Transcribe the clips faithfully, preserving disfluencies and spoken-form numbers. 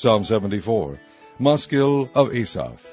Psalm seventy-four. Maskil of Asaph.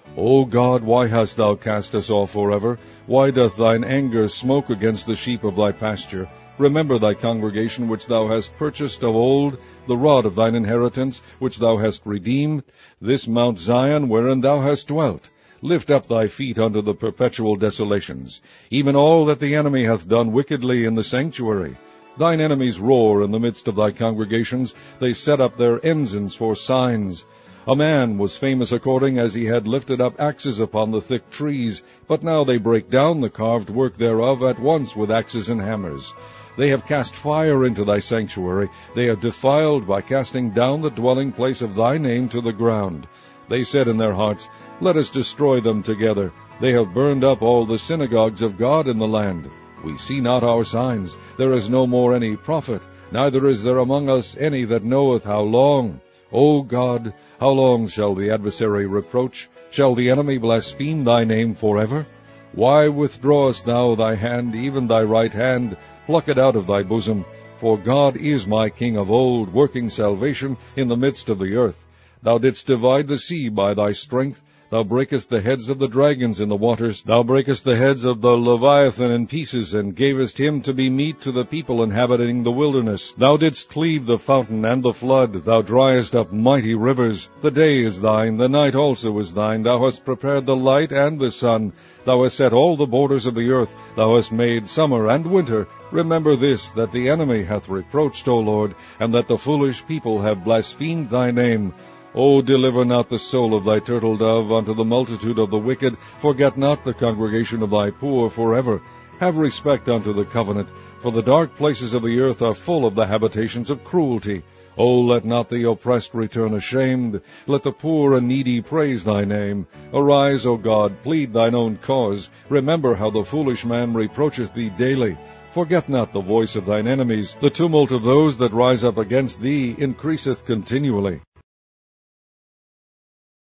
O God, why hast thou cast us off forever? Why doth thine anger smoke against the sheep of thy pasture? Remember thy congregation which thou hast purchased of old, the rod of thine inheritance which thou hast redeemed, this Mount Zion wherein thou hast dwelt. Lift up thy feet unto the perpetual desolations, even all that the enemy hath done wickedly in the sanctuary. Thine enemies roar in the midst of thy congregations, they set up their ensigns for signs. A man was famous according as he had lifted up axes upon the thick trees, but now they break down the carved work thereof at once with axes and hammers. They have cast fire into thy sanctuary, they have defiled by casting down the dwelling place of thy name to the ground. They said in their hearts, Let us destroy them together. They have burned up all the synagogues of God in the land. We see not our signs, there is no more any prophet, neither is there among us any that knoweth how long. O God, how long shall the adversary reproach? Shall the enemy blaspheme thy name forever? Why withdrawest thou thy hand, even thy right hand? Pluck it out of thy bosom. For God is my King of old, working salvation in the midst of the earth. Thou didst divide the sea by thy strength. Thou breakest the heads of the dragons in the waters. Thou breakest the heads of the Leviathan in pieces, and gavest him to be meat to the people inhabiting the wilderness. Thou didst cleave the fountain and the flood. Thou driest up mighty rivers. The day is thine, the night also is thine. Thou hast prepared the light and the sun. Thou hast set all the borders of the earth. Thou hast made summer and winter. Remember this, that the enemy hath reproached, O Lord, and that the foolish people have blasphemed thy name. O deliver not the soul of thy turtle dove unto the multitude of the wicked. Forget not the congregation of thy poor forever. Have respect unto the covenant, for the dark places of the earth are full of the habitations of cruelty. O let not the oppressed return ashamed. Let the poor and needy praise thy name. Arise, O God, plead thine own cause. Remember how the foolish man reproacheth thee daily. Forget not the voice of thine enemies. The tumult of those that rise up against thee increaseth continually.